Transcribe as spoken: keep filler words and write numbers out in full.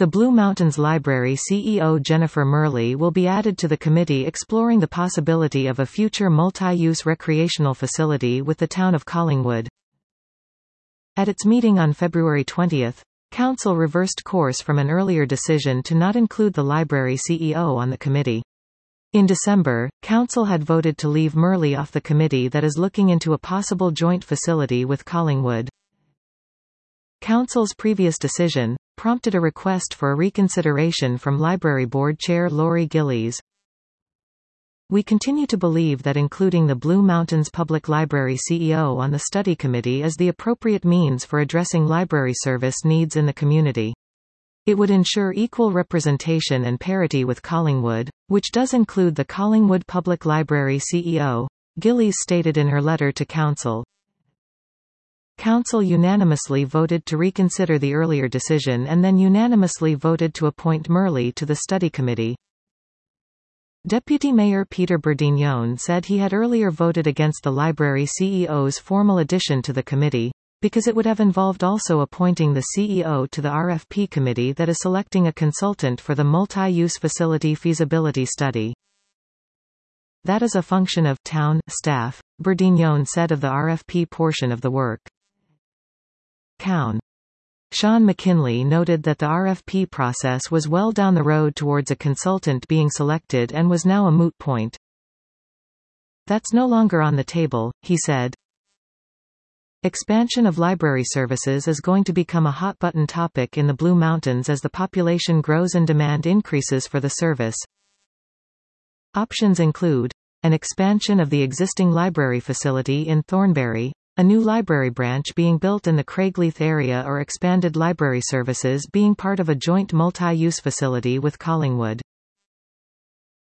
The Blue Mountains Library C E O Jennifer Murley will be added to the committee exploring the possibility of a future multi-use recreational facility with the town of Collingwood. At its meeting on February twentieth, Council reversed course from an earlier decision to not include the library C E O on the committee. In December, Council had voted to leave Murley off the committee that is looking into a possible joint facility with Collingwood. Council's previous decision prompted a request for a reconsideration from Library Board Chair Laurie Gillies. We continue to believe that including the Blue Mountains Public Library C E O on the study committee is the appropriate means for addressing library service needs in the community. It would ensure equal representation and parity with Collingwood, which does include the Collingwood Public Library C E O, Gillies stated in her letter to Council. Council unanimously voted to reconsider the earlier decision and then unanimously voted to appoint Murley to the study committee. Deputy Mayor Peter Bourdignon said he had earlier voted against the library C E O's formal addition to the committee, because it would have involved also appointing the C E O to the R F P committee that is selecting a consultant for the multi-use facility feasibility study. That is a function of town staff, Bourdignon said of the R F P portion of the work. Cown. Sean McKinley noted that the R F P process was well down the road towards a consultant being selected and was now a moot point. That's no longer on the table, he said. Expansion of library services is going to become a hot-button topic in the Blue Mountains as the population grows and demand increases for the service. Options include an expansion of the existing library facility in Thornbury, a new library branch being built in the Craigleith area, or expanded library services being part of a joint multi-use facility with Collingwood.